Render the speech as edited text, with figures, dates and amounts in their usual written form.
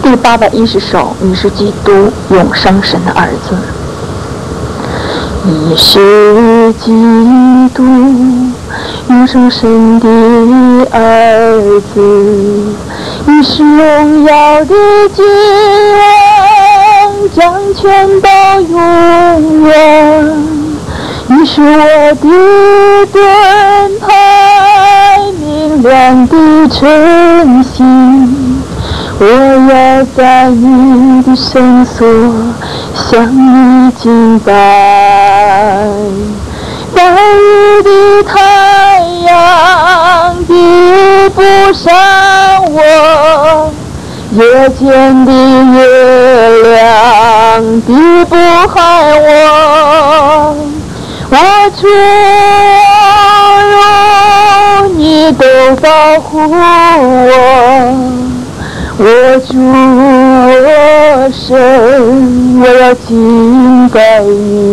第810首，你是基督永生神的儿子。你是基督永生神的儿子，你是荣耀的君王，掌权到永远。你是我的盾牌，明亮的晨星，我要在你的圣所向你敬拜。白日的太阳抵不上我，夜间的月亮抵不害我。我主荣你都保护我，我主我神，我要敬拜你。